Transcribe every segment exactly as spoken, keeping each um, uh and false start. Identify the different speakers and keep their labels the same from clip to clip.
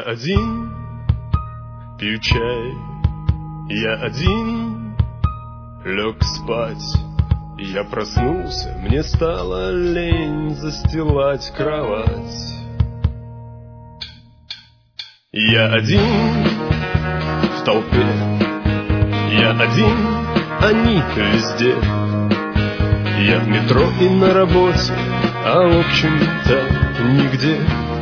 Speaker 1: один пью чай, я один лег спать. Я проснулся, мне стало лень застилать кровать. Я один в толпе, я один, они везде. Я в метро и на работе, а в общем-то нигде.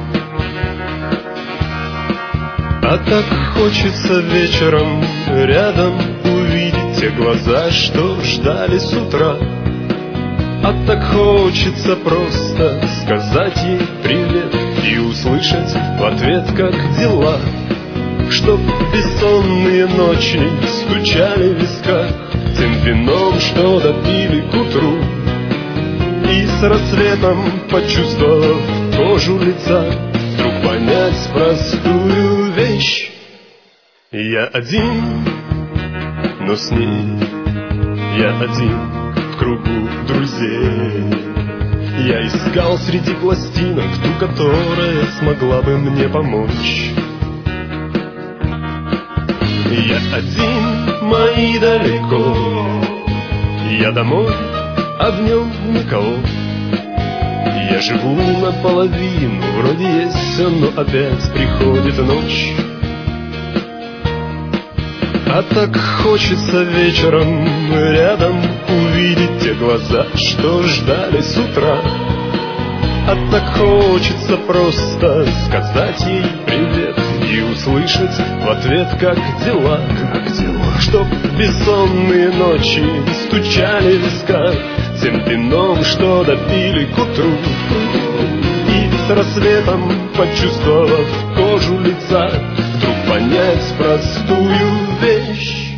Speaker 1: А так хочется вечером рядом увидеть те глаза, что ждали с утра. А так хочется просто сказать ей привет и услышать в ответ, как дела. Чтоб бессонные ночи стучали в висках тем вином, что допили к утру. И с рассветом, почувствовав кожу лица, вдруг понять простую вещь: я один, но с ней я один в кругу друзей. Я искал среди пластинок ту, которая смогла бы мне помочь. Я один, мои далеко, я домой, а в нем никого. Я живу наполовину, вроде есть все, но опять приходит ночь. А так хочется вечером рядом увидеть те глаза, что ждали с утра. А так хочется просто сказать ей привет и услышать в ответ, как дела, как дела. Чтоб бессонные ночи стучали в висках тем вином, что допили к утру. И с рассветом, почувствовав кожу лица, вдруг понять простую вещь: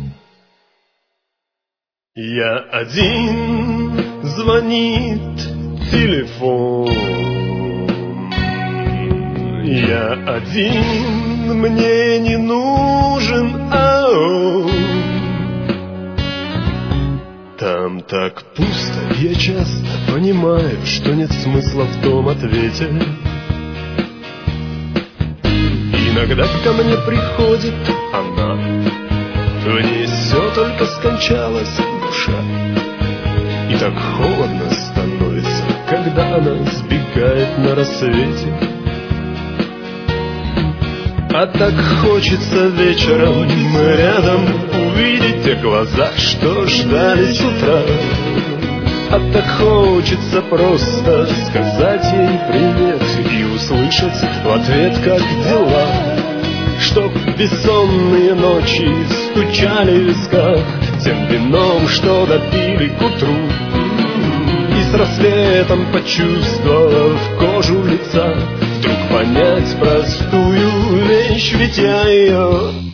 Speaker 1: я один, звонит телефон. Я один, мне не нужен, а он. Там так пусто, я часто понимаю, что нет смысла в том ответе. Иногда ко мне приходит она, в ней все только скончалась душа. И так холодно становится, когда она сбегает на рассвете. А так хочется вечером рядом увидеть те глаза, что ждали с утра. А так хочется просто сказать ей привет и услышать в ответ, как дела. Чтоб бессонные ночи стучали в висках тем вином, что допили к утру. И с рассветом, почувствовав кожу лица, вдруг понять простую вещь: ведь я ее